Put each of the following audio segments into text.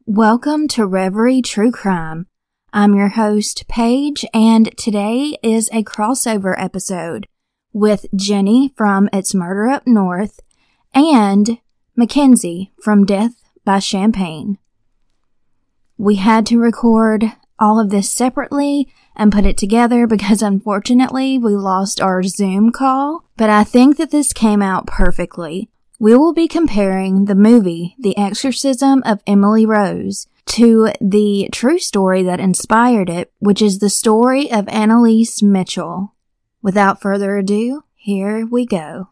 Welcome to Reverie True Crime. I'm your host, Paige, and today is a crossover episode with Jenny from It's Murder Up North and Mackenzie from Death by Champagne. We had to record all of this separately and put it together because unfortunately we lost our Zoom call, but I think that this came out perfectly. We will be comparing the movie The Exorcism of Emily Rose to the true story that inspired it, which is the story of Annalise Mitchell. Without further ado, here we go.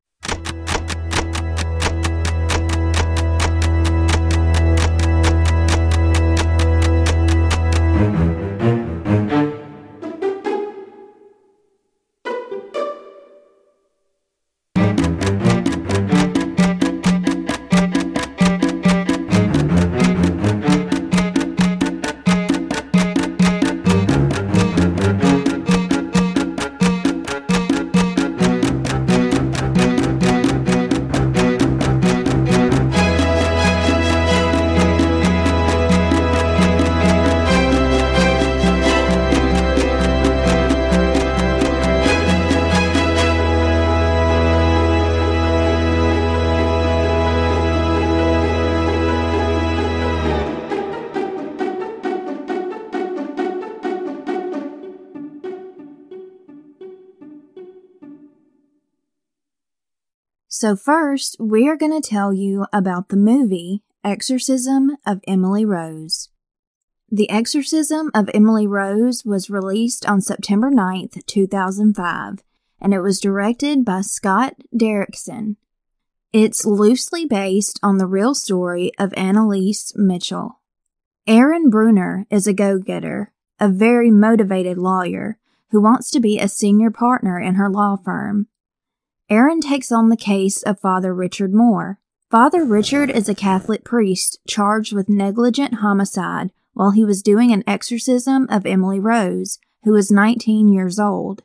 So first, we are going to tell you about the movie Exorcism of Emily Rose. The Exorcism of Emily Rose was released on September 9th, 2005, and it was directed by Scott Derrickson. It's loosely based on the real story of Annalise Mitchell. Erin Bruner is a go-getter, a very motivated lawyer who wants to be a senior partner in her law firm. Erin takes on the case of Father Richard Moore. Father Richard is a Catholic priest charged with negligent homicide while he was doing an exorcism of Emily Rose, who was 19 years old.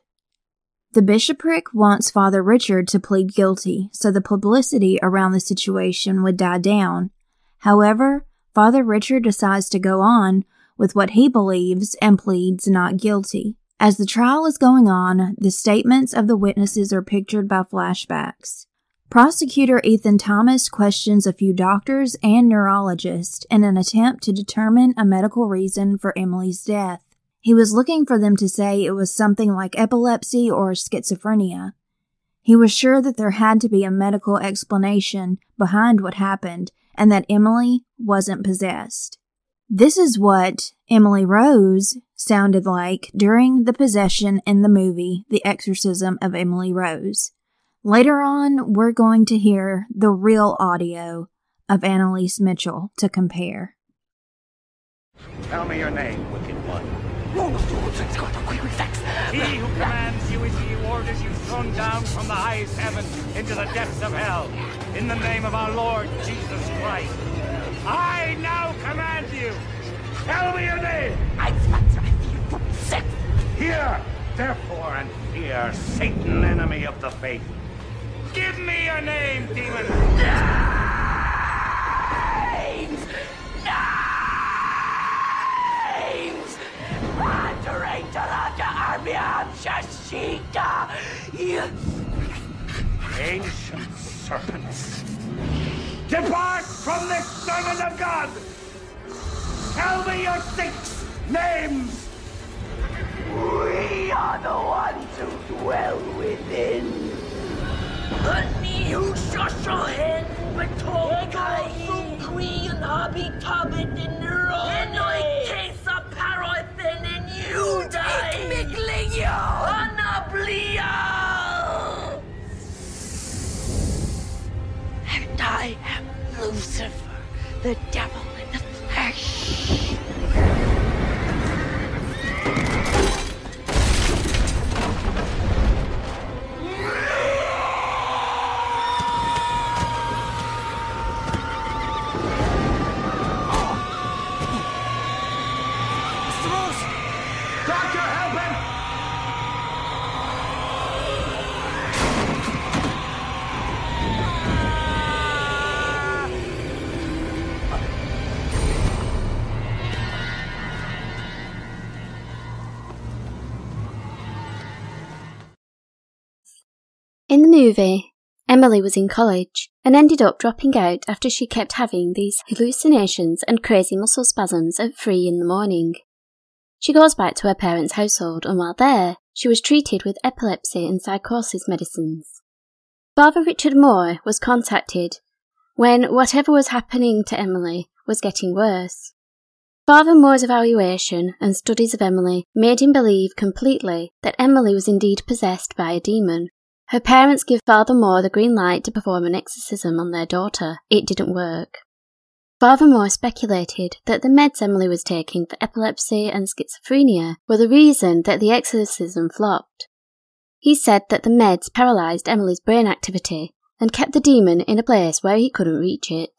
The bishopric wants Father Richard to plead guilty so the publicity around the situation would die down. However, Father Richard decides to go on with what he believes and pleads not guilty. As the trial is going on, the statements of the witnesses are pictured by flashbacks. Prosecutor Ethan Thomas questions a few doctors and neurologists in an attempt to determine a medical reason for Emily's death. He was looking for them to say it was something like epilepsy or schizophrenia. He was sure that there had to be a medical explanation behind what happened and that Emily wasn't possessed. This is what Emily Rose sounded like during the possession in the movie The Exorcism of Emily Rose. Later on, we're going to hear the real audio of Annalise Mitchell to compare. Tell me your name, wicked one. He who commands you is he who orders you thrown down from the highest heaven into the depths of hell. In the name of our Lord Jesus Christ, I now command you. Tell me your name. Hear, therefore, and fear, Satan, enemy of the faith. Give me your name, demon. Names! Names! Moderator Armian Shashika! Ancient serpents, depart from this servant of God. Tell me your 6 names. We are the ones who dwell within. New Shoshohen, Batokai, Queen Habitabit in Rone, Kesa Parothin in Udai, Miglio, Anablia. And I am Lucifer, the devil in the flesh. Doctor, help him! In the movie, Emily was in college and ended up dropping out after she kept having these hallucinations and crazy muscle spasms at 3 in the morning. She goes back to her parents' household, and while there, she was treated with epilepsy and psychosis medicines. Father Richard Moore was contacted when whatever was happening to Emily was getting worse. Father Moore's evaluation and studies of Emily made him believe completely that Emily was indeed possessed by a demon. Her parents give Father Moore the green light to perform an exorcism on their daughter. It didn't work. Father Moore speculated that the meds Emily was taking for epilepsy and schizophrenia were the reason that the exorcism flopped. He said that the meds paralysed Emily's brain activity and kept the demon in a place where he couldn't reach it.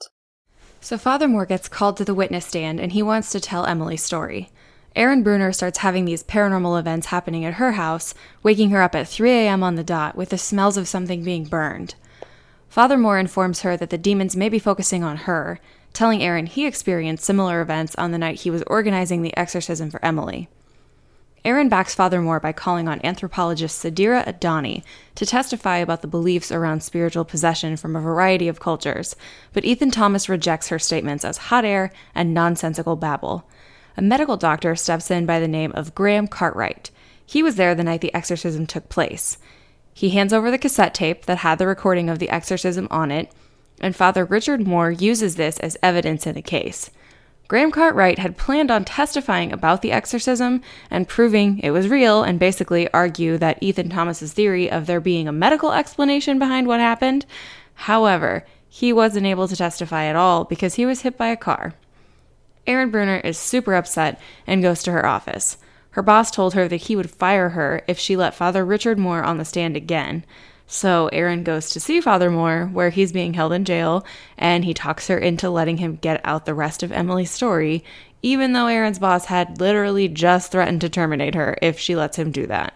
So Father Moore gets called to the witness stand and he wants to tell Emily's story. Erin Bruner starts having these paranormal events happening at her house, waking her up at 3 a.m. on the dot with the smells of something being burned. Father Moore informs her that the demons may be focusing on her, telling Erin he experienced similar events on the night he was organizing the exorcism for Emily. Erin backs Father Moore by calling on anthropologist Sadira Adani to testify about the beliefs around spiritual possession from a variety of cultures, but Ethan Thomas rejects her statements as hot air and nonsensical babble. A medical doctor steps in by the name of Graham Cartwright. He was there the night the exorcism took place. He hands over the cassette tape that had the recording of the exorcism on it, and Father Richard Moore uses this as evidence in the case. Graham Cartwright had planned on testifying about the exorcism and proving it was real and basically argue that Ethan Thomas's theory of there being a medical explanation behind what happened. However, he wasn't able to testify at all because he was hit by a car. Erin Bruner is super upset and goes to her office. Her boss told her that he would fire her if she let Father Richard Moore on the stand again. So Erin goes to see Father Moore, where he's being held in jail, and he talks her into letting him get out the rest of Emily's story, even though Erin's boss had literally just threatened to terminate her if she lets him do that.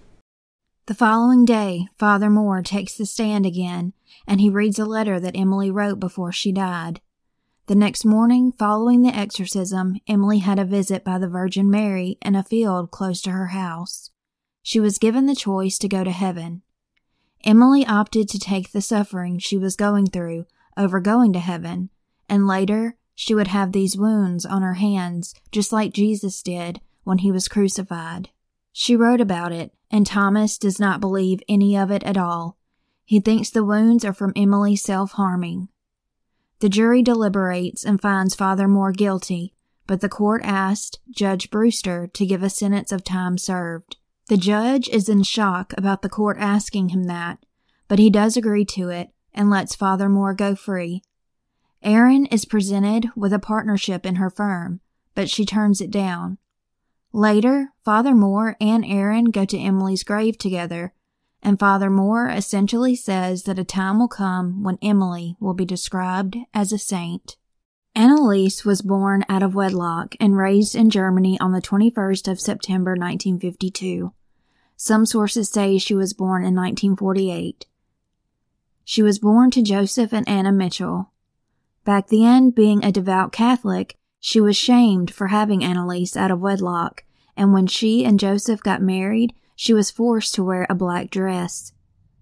The following day, Father Moore takes the stand again, and he reads a letter that Emily wrote before she died. The next morning, following the exorcism, Emily had a visit by the Virgin Mary in a field close to her house. She was given the choice to go to heaven. Emily opted to take the suffering she was going through over going to heaven, and later she would have these wounds on her hands just like Jesus did when he was crucified. She wrote about it, and Thomas does not believe any of it at all. He thinks the wounds are from Emily's self-harming. The jury deliberates and finds Father Moore guilty, but the court asked Judge Brewster to give a sentence of time served. The judge is in shock about the court asking him that, but he does agree to it and lets Father Moore go free. Erin is presented with a partnership in her firm, but she turns it down. Later, Father Moore and Erin go to Emily's grave together, and Father Moore essentially says that a time will come when Emily will be described as a saint. Anneliese was born out of wedlock and raised in Germany on the 21st of September 1952. Some sources say she was born in 1948. She was born to Joseph and Anna Mitchell. Back then, being a devout Catholic, she was shamed for having Anneliese out of wedlock, and when she and Joseph got married, she was forced to wear a black dress.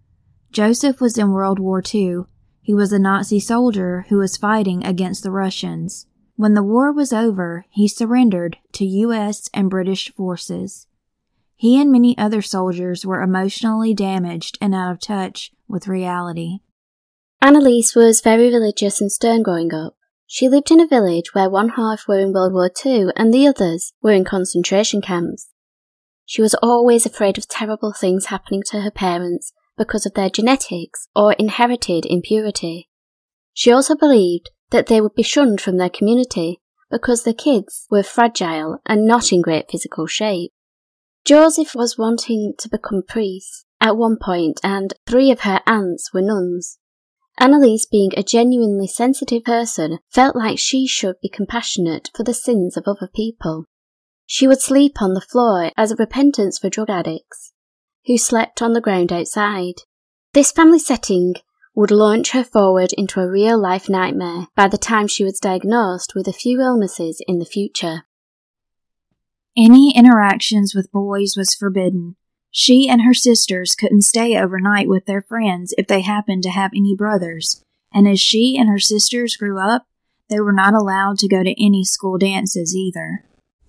Joseph was in World War II. He was a Nazi soldier who was fighting against the Russians. When the war was over, he surrendered to U.S. and British forces. He and many other soldiers were emotionally damaged and out of touch with reality. Anneliese was very religious and stern growing up. She lived in a village where one half were in World War II and the others were in concentration camps. She was always afraid of terrible things happening to her parents because of their genetics or inherited impurity. She also believed that they would be shunned from their community because the kids were fragile and not in great physical shape. Joseph was wanting to become a priest at one point, and 3 of her aunts were nuns. Anneliese, being a genuinely sensitive person, felt like she should be compassionate for the sins of other people. She would sleep on the floor as a repentance for drug addicts, who slept on the ground outside. This family setting would launch her forward into a real-life nightmare by the time she was diagnosed with a few illnesses in the future. Any interactions with boys was forbidden. She and her sisters couldn't stay overnight with their friends if they happened to have any brothers, and as she and her sisters grew up, they were not allowed to go to any school dances either.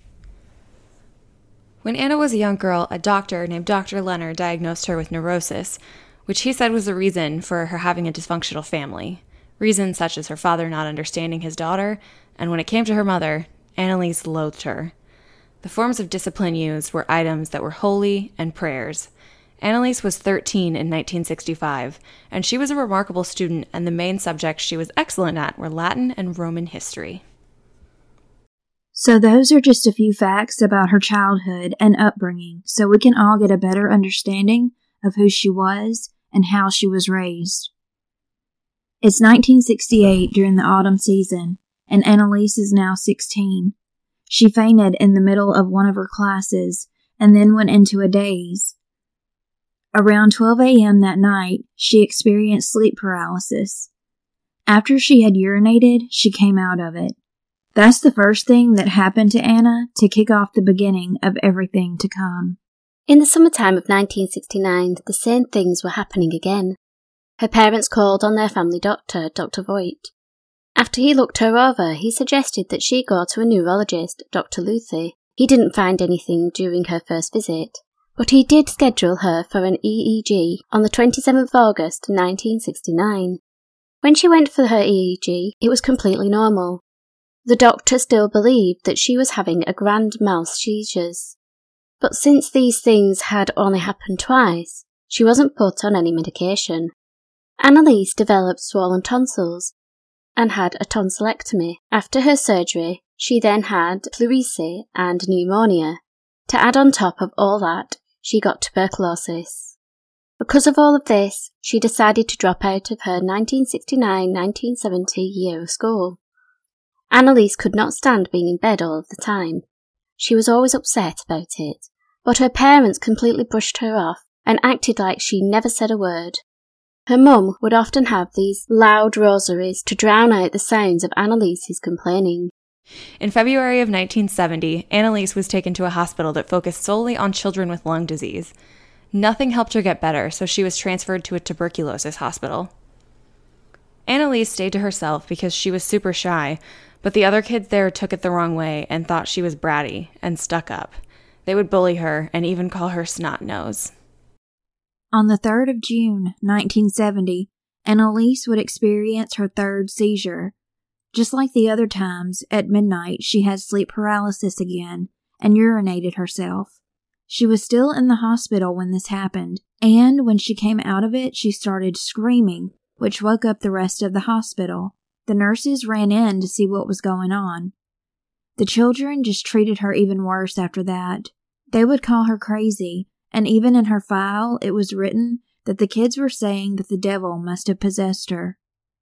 When Anna was a young girl, a doctor named Dr. Leonard diagnosed her with neurosis, which he said was the reason for her having a dysfunctional family. Reasons such as her father not understanding his daughter, and when it came to her mother, Annalise loathed her. The forms of discipline used were items that were holy and prayers. Annalise was 13 in 1965, and she was a remarkable student, and the main subjects she was excellent at were Latin and Roman history. So those are just a few facts about her childhood and upbringing, so we can all get a better understanding of who she was and how she was raised. It's 1968 during the autumn season, and Annalise is now 16. She fainted in the middle of one of her classes and then went into a daze. Around 12 a.m. that night, she experienced sleep paralysis. After she had urinated, she came out of it. That's the first thing that happened to Anna to kick off the beginning of everything to come. In the summertime of 1969, the same things were happening again. Her parents called on their family doctor, Dr. Voigt. After he looked her over, he suggested that she go to a neurologist, Dr. Luthi. He didn't find anything during her first visit, but he did schedule her for an EEG on the 27th of August 1969. When she went for her EEG, it was completely normal. The doctor still believed that she was having a grand mal seizures. But since these things had only happened twice, she wasn't put on any medication. Annalise developed swollen tonsils and had a tonsillectomy. After her surgery, she then had pleurisy and pneumonia. To add on top of all that, she got tuberculosis. Because of all of this, she decided to drop out of her 1969-1970 year of school. Annalise could not stand being in bed all of the time. She was always upset about it, but her parents completely brushed her off and acted like she never said a word. Her mum would often have these loud rosaries to drown out the sounds of Annalise's complaining. In February of 1970, Annalise was taken to a hospital that focused solely on children with lung disease. Nothing helped her get better, so she was transferred to a tuberculosis hospital. Annalise stayed to herself because she was super shy, but the other kids there took it the wrong way and thought she was bratty and stuck up. They would bully her and even call her snot nose. On the 3rd of June, 1970, Annalise would experience her third seizure. Just like the other times, at midnight she had sleep paralysis again and urinated herself. She was still in the hospital when this happened, and when she came out of it, she started screaming, which woke up the rest of the hospital. The nurses ran in to see what was going on. The children just treated her even worse after that. They would call her crazy, and even in her file it was written that the kids were saying that the devil must have possessed her.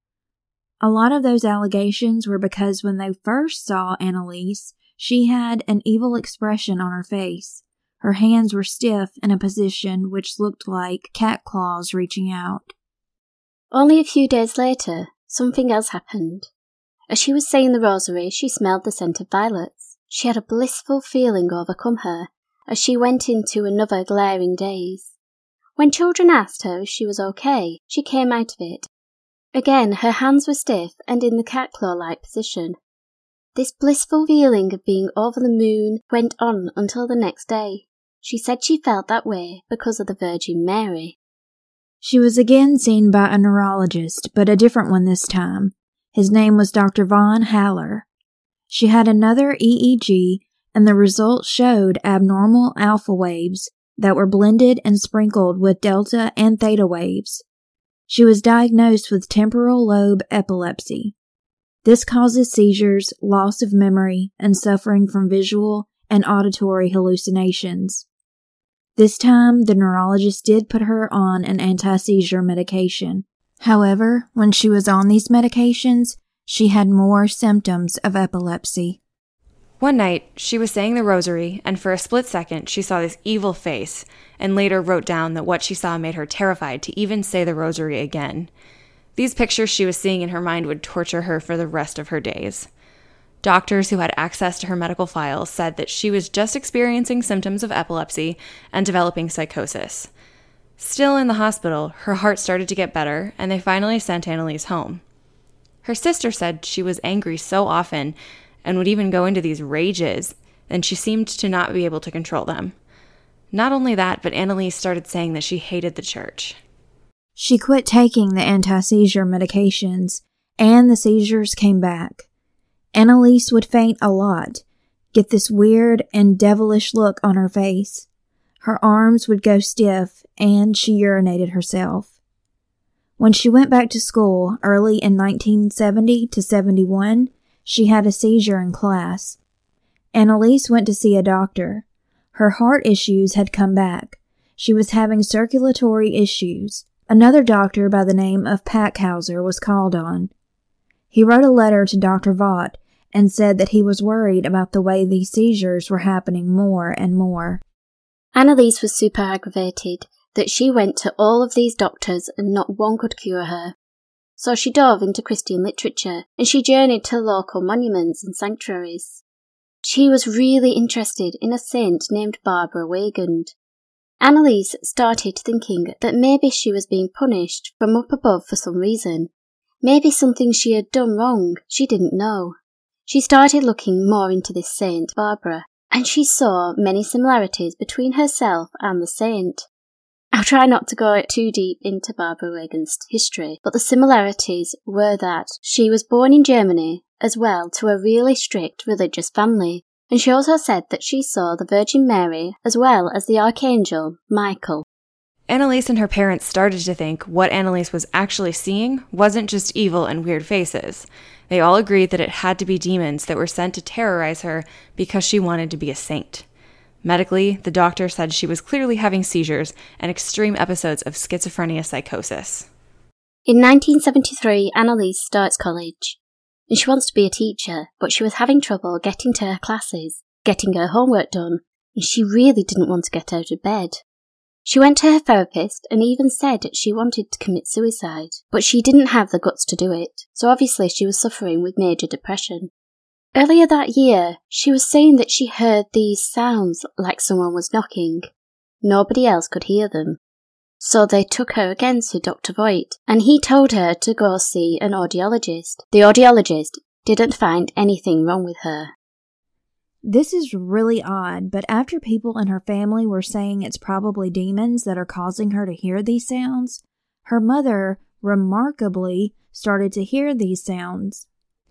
A lot of those allegations were because when they first saw Annalise, she had an evil expression on her face. Her hands were stiff in a position which looked like cat claws reaching out. Only a few days later, something else happened. As she was saying the rosary, she smelled the scent of violets. She had a blissful feeling overcome her as she went into another glaring daze. When children asked her if she was okay, she came out of it. Again, her hands were stiff and in the cat claw-like position. This blissful feeling of being over the moon went on until the next day. She said she felt that way because of the Virgin Mary. She was again seen by a neurologist, but a different one this time. His name was Dr. Von Haller. She had another EEG, and the results showed abnormal alpha waves that were blended and sprinkled with delta and theta waves. She was diagnosed with temporal lobe epilepsy. This causes seizures, loss of memory, and suffering from visual and auditory hallucinations. This time, the neurologist did put her on an anti-seizure medication. However, when she was on these medications, she had more symptoms of epilepsy. One night, she was saying the rosary, and for a split second, she saw this evil face, and later wrote down that what she saw made her terrified to even say the rosary again. These pictures she was seeing in her mind would torture her for the rest of her days. Doctors who had access to her medical files said that she was just experiencing symptoms of epilepsy and developing psychosis. Still in the hospital, her heart started to get better, and they finally sent Annalise home. Her sister said she was angry so often and would even go into these rages, and she seemed to not be able to control them. Not only that, but Annalise started saying that she hated the church. She quit taking the anti-seizure medications, and the seizures came back. Annalise would faint a lot, get this weird and devilish look on her face. Her arms would go stiff, and she urinated herself. When she went back to school early in 1970 to 71, she had a seizure in class. Annalise went to see a doctor. Her heart issues had come back. She was having circulatory issues. Another doctor by the name of Packhauser was called on. He wrote a letter to Dr. Vaught and said that he was worried about the way these seizures were happening more and more. Annalise was super aggravated that she went to all of these doctors and not one could cure her. So she dove into Christian literature and she journeyed to local monuments and sanctuaries. She was really interested in a saint named Barbara Weigand. Annalise started thinking that maybe she was being punished from up above for some reason. Maybe something she had done wrong she didn't know. She started looking more into this saint, Barbara, and she saw many similarities between herself and the saint. I'll try not to go too deep into Barbara Weigand's history, but the similarities were that she was born in Germany as well to a really strict religious family, and she also said that she saw the Virgin Mary as well as the Archangel Michael. Annalise and her parents started to think what Annalise was actually seeing wasn't just evil and weird faces. They all agreed that it had to be demons that were sent to terrorize her because she wanted to be a saint. Medically, the doctor said she was clearly having seizures and extreme episodes of schizophrenia psychosis. In 1973, Annalise starts college, and she wants to be a teacher, but she was having trouble getting to her classes, getting her homework done, and she really didn't want to get out of bed. She went to her therapist and even said she wanted to commit suicide, but she didn't have the guts to do it, so obviously she was suffering with major depression. Earlier that year, she was saying that she heard these sounds like someone was knocking. Nobody else could hear them. So they took her again to Dr. Voigt, and he told her to go see an audiologist. The audiologist didn't find anything wrong with her. This is really odd, but after people in her family were saying it's probably demons that are causing her to hear these sounds, her mother, remarkably, started to hear these sounds.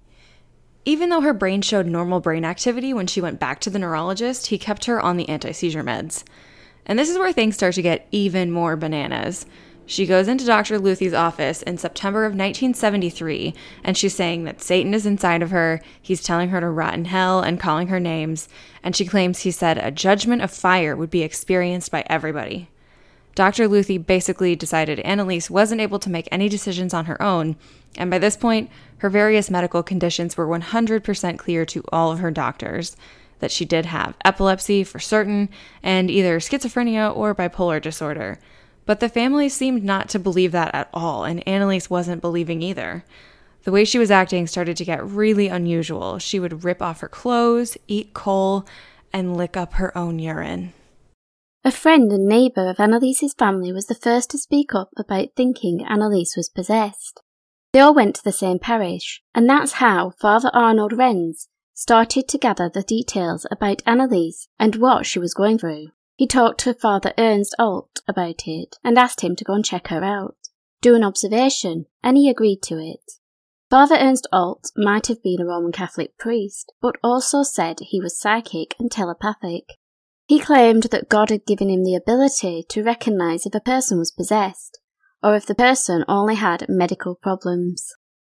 Even though her brain showed normal brain activity when she went back to the neurologist, he kept her on the anti-seizure meds. And this is where things start to get even more bananas. She goes into Dr. Luthe's office in September of 1973, and she's saying that Satan is inside of her, he's telling her to rot in hell and calling her names, and she claims he said a judgment of fire would be experienced by everybody. Dr. Luthi basically decided Annalise wasn't able to make any decisions on her own, and by this point, her various medical conditions were 100% clear to all of her doctors, that she did have epilepsy for certain, and either schizophrenia or bipolar disorder. But the family seemed not to believe that at all, and Annalise wasn't believing either. The way she was acting started to get really unusual. She would rip off her clothes, eat coal, and lick up her own urine. A friend and neighbour of Annalise's family was the first to speak up about thinking Annalise was possessed. They all went to the same parish, and that's how Father Arnold Renz started to gather the details about Annalise and what she was going through. He talked to Father Ernst Alt about it and asked him to go and check her out, do an observation, and he agreed to it. Father Ernst Alt might have been a Roman Catholic priest, but also said he was psychic and telepathic. He claimed that God had given him the ability to recognise if a person was possessed, or if the person only had medical problems.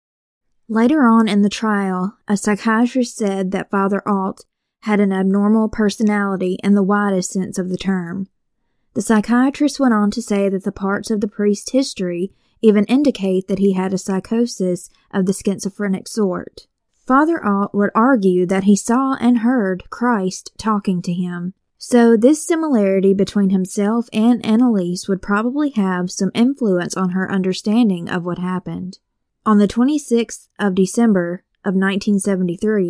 Later on in the trial, a psychiatrist said that Father Alt had an abnormal personality in the widest sense of the term. The psychiatrist went on to say that the parts of the priest's history even indicate that he had a psychosis of the schizophrenic sort. Father Alt would argue that he saw and heard Christ talking to him. So this similarity between himself and Annalise would probably have some influence on her understanding of what happened. On the 26th of December of 1973,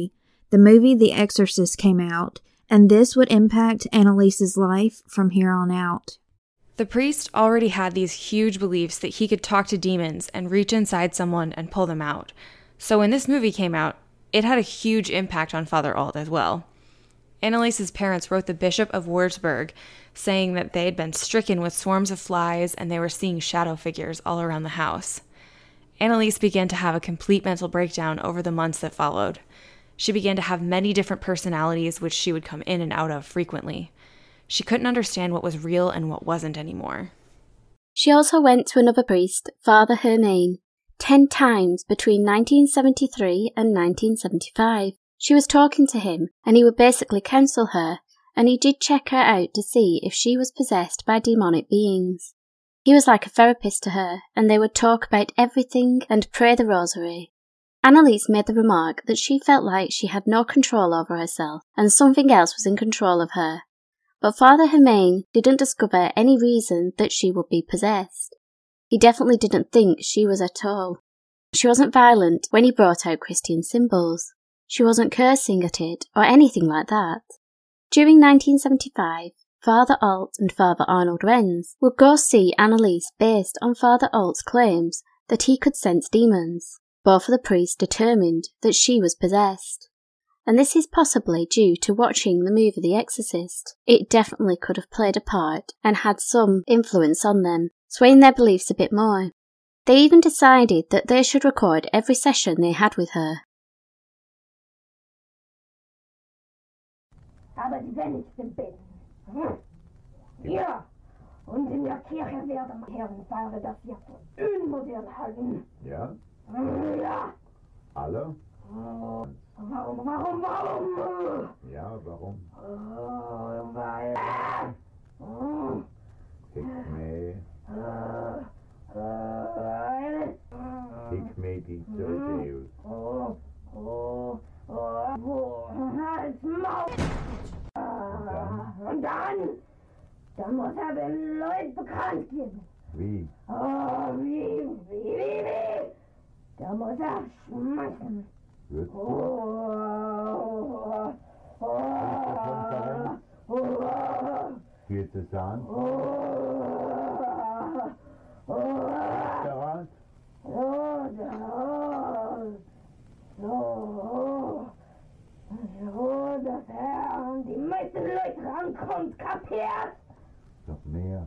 the movie The Exorcist came out, and this would impact Annalise's life from here on out. The priest already had these huge beliefs that he could talk to demons and reach inside someone and pull them out. So when this movie came out, it had a huge impact on Father Alt as well. Annalise's parents wrote the Bishop of Wurzburg, saying that they had been stricken with swarms of flies and they were seeing shadow figures all around the house. Annalise began to have a complete mental breakdown over the months that followed. She began to have many different personalities which she would come in and out of frequently. She couldn't understand what was real and what wasn't anymore. She also went to another priest, Father Hermain, 10 times between 1973 and 1975. She was talking to him, and he would basically counsel her, and he did check her out to see if she was possessed by demonic beings. He was like a therapist to her, and they would talk about everything and pray the rosary. Annalise made the remark that she felt like she had no control over herself, and something else was in control of her. But Father Hermain didn't discover any reason that she would be possessed. He definitely didn't think she was at all. She wasn't violent when he brought out Christian symbols. She wasn't cursing at it or anything like that. During 1975, Father Alt and Father Arnold Renz would go see Annalise based on Father Alt's claims that he could sense demons. Both of the priests determined that she was possessed. And this is possibly due to watching the movie The Exorcist. It definitely could have played a part and had some influence on them, swaying their beliefs a bit more. They even decided that they should record every session they had with her. Aber die wenigsten beten. Ja, und in der Kirche werden Herrenfeier das ja für unmodern halten. Ja? Ja. Alle? Warum? Ja, warum? Weil... Ik mee die Zeus. Als Maul. Und dann muss er den Leuten bekannt geben. Wie? Wie? Da muss er schmeißen. Gut. Viel zu sagen? Daran? So, dass er an die meisten Leute rankommt, kapiert? Noch mehr.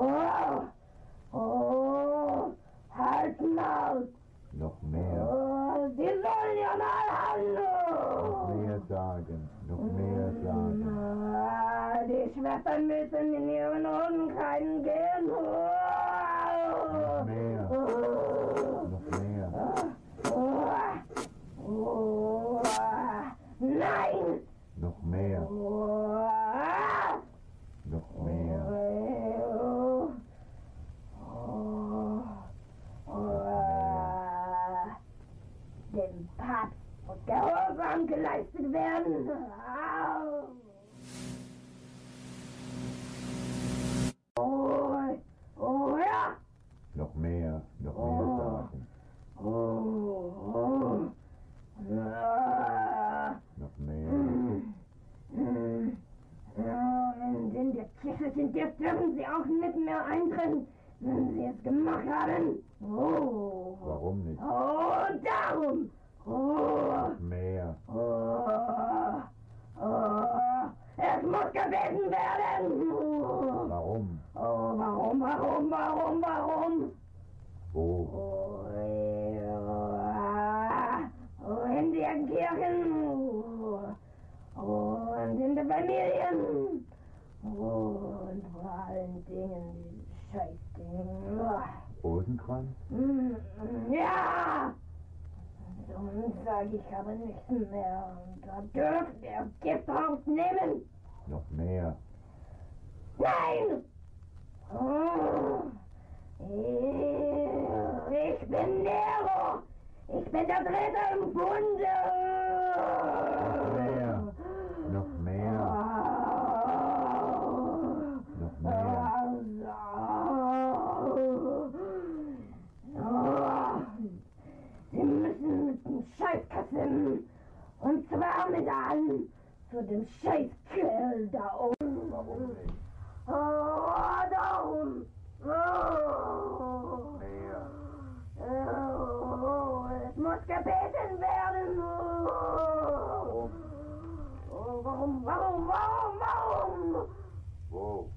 Halt Maul! Noch mehr. Die sollen ja mal Noch mehr sagen. Noch mehr sagen. Die Schwestern müssen in ihren Unkeinen gehen. Noch mehr. Noch mehr. Nein! Noch mehr. Noch mehr. Dem Papst muss Gehorsam geleistet werden. Ja. Noch mehr sagen. Noch mehr. Und in der Kirche sind jetzt dürfen sie auch nicht mehr eintreten, wenn sie es gemacht haben. Warum nicht? Darum. Noch mehr. Es muss gebeten werden. Warum? Warum? Wo? In den Kirchen und in den Familien und vor allen Dingen die Scheißdingen. Rosenkranz? Ja! Sonst sage ich aber nichts mehr. Und da dürft ihr Gift rausnehmen. Noch mehr. Nein! Ich bin Nero! Ich bin der Dritte im Bunde! Noch mehr. Noch mehr. Sie müssen mit dem Scheißkassen. Und zwar mit zu dem Scheißkerl da oben. Oh, da oben. Oh, es muss gebeten werden. Oh, warum? Wo?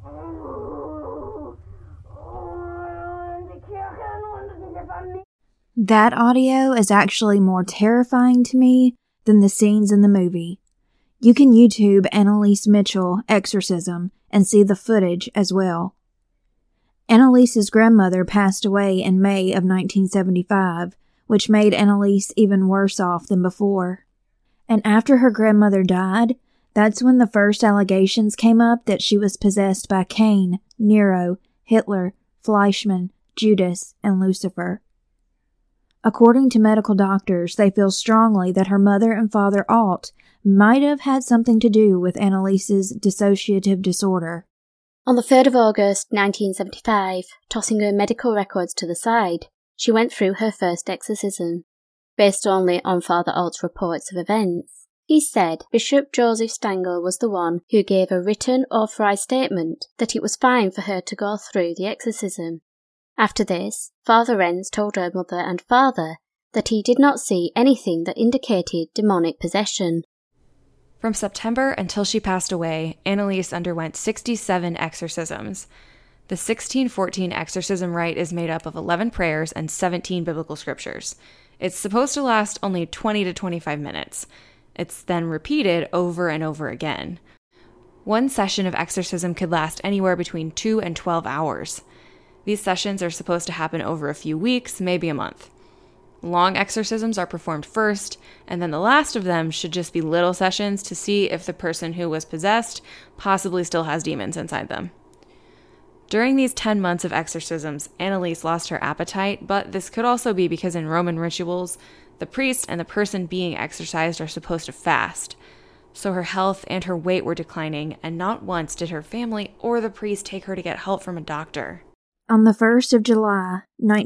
Die Kirchen und die Familie. That audio is actually more terrifying to me than the scenes in the movie. You can YouTube Annalise Mitchell exorcism and see the footage as well. Annalise's grandmother passed away in May of 1975, which made Annalise even worse off than before. And after her grandmother died, that's when the first allegations came up that she was possessed by Cain, Nero, Hitler, Fleischmann, Judas, and Lucifer. According to medical doctors, they feel strongly that her mother and father Alt might have had something to do with Annalise's dissociative disorder. On the 3rd of August 1975, tossing her medical records to the side, she went through her first exorcism. Based only on Father Alt's reports of events, he said Bishop Joseph Stangl was the one who gave a written authorised statement that it was fine for her to go through the exorcism. After this, Father Renz told her mother and father that he did not see anything that indicated demonic possession. From September until she passed away, Annalise underwent 67 exorcisms. The 1614 exorcism rite is made up of 11 prayers and 17 biblical scriptures. It's supposed to last only 20 to 25 minutes. It's then repeated over and over again. One session of exorcism could last anywhere between 2 and 12 hours. These sessions are supposed to happen over a few weeks, maybe a month. Long exorcisms are performed first, and then the last of them should just be little sessions to see if the person who was possessed possibly still has demons inside them. During these 10 months of exorcisms, Annalise lost her appetite, but this could also be because in Roman rituals, the priest and the person being exorcised are supposed to fast. So her health and her weight were declining, and not once did her family or the priest take her to get help from a doctor. On the 1st of July,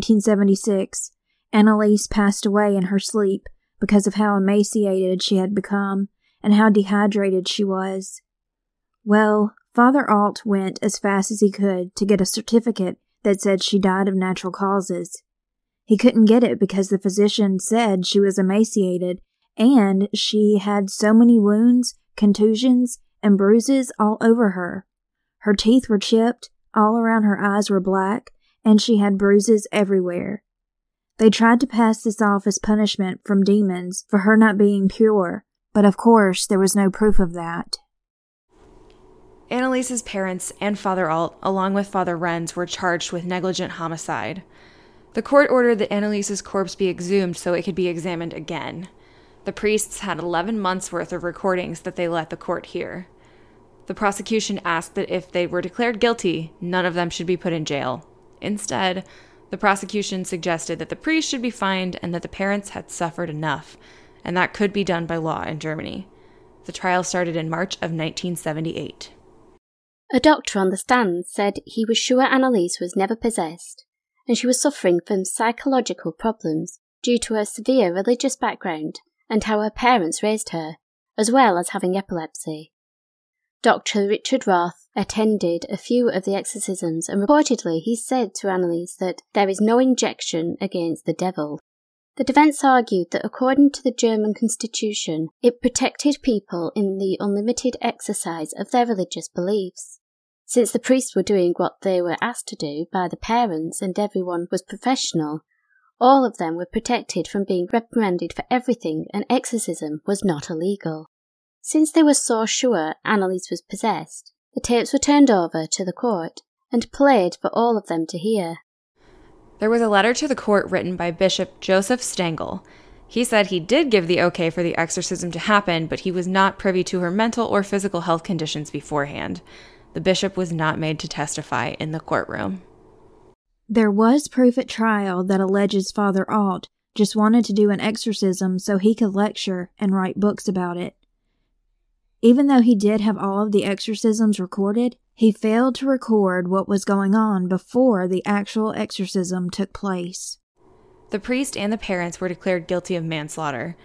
1976, Annalise passed away in her sleep because of how emaciated she had become and how dehydrated she was. Well, Father Alt went as fast as he could to get a certificate that said she died of natural causes. He couldn't get it because the physician said she was emaciated and she had so many wounds, contusions, and bruises all over her. Her teeth were chipped, all around her eyes were black, and she had bruises everywhere. They tried to pass this off as punishment from demons for her not being pure, but of course there was no proof of that. Annalise's parents and Father Alt, along with Father Renz, were charged with negligent homicide. The court ordered that Annalise's corpse be exhumed so it could be examined again. The priests had 11 months' worth of recordings that they let the court hear. The prosecution asked that if they were declared guilty, none of them should be put in jail. Instead, the prosecution suggested that the priest should be fined and that the parents had suffered enough, and that could be done by law in Germany. The trial started in March of 1978. A doctor on the stand said he was sure Annalise was never possessed, and she was suffering from psychological problems due to her severe religious background and how her parents raised her, as well as having epilepsy. Dr. Richard Roth attended a few of the exorcisms, and reportedly he said to Annalise that there is no injection against the devil. The defence argued that according to the German constitution, it protected people in the unlimited exercise of their religious beliefs. Since the priests were doing what they were asked to do by the parents and everyone was professional, all of them were protected from being reprimanded for everything, and exorcism was not illegal. Since they were so sure Annalise was possessed, the tapes were turned over to the court and played for all of them to hear. There was a letter to the court written by Bishop Joseph Stangl. He said he did give the okay for the exorcism to happen, but he was not privy to her mental or physical health conditions beforehand. The bishop was not made to testify in the courtroom. There was proof at trial that alleges Father Alt just wanted to do an exorcism so he could lecture and write books about it. Even though he did have all of the exorcisms recorded, he failed to record what was going on before the actual exorcism took place. The priest and the parents were declared guilty of manslaughter.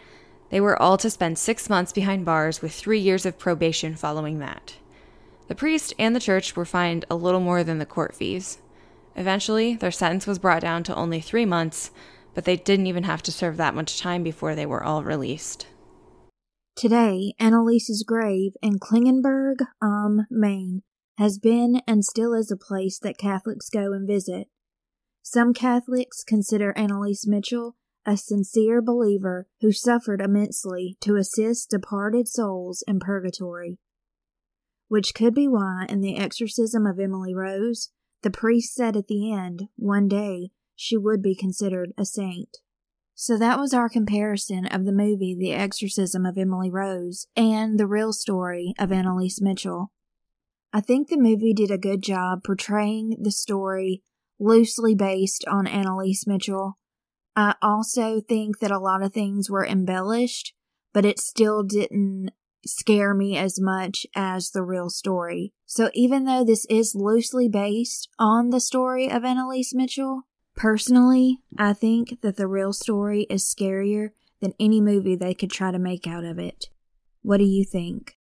They were all to spend 6 months behind bars with 3 years of probation following that. The priest and the church were fined a little more than the court fees. Eventually, their sentence was brought down to only 3 months, but they didn't even have to serve that much time before they were all released. Today, Annalise's grave in Klingenberg, Maine, has been and still is a place that Catholics go and visit. Some Catholics consider Annalise Mitchell a sincere believer who suffered immensely to assist departed souls in purgatory, which could be why in the exorcism of Emily Rose, the priest said at the end, one day, she would be considered a saint. So that was our comparison of the movie The Exorcism of Emily Rose and the real story of Annalise Mitchell. I think the movie did a good job portraying the story loosely based on Annalise Mitchell. I also think that a lot of things were embellished, but it still didn't scare me as much as the real story. So even though this is loosely based on the story of Annalise Mitchell, personally, I think that the real story is scarier than any movie they could try to make out of it. What do you think?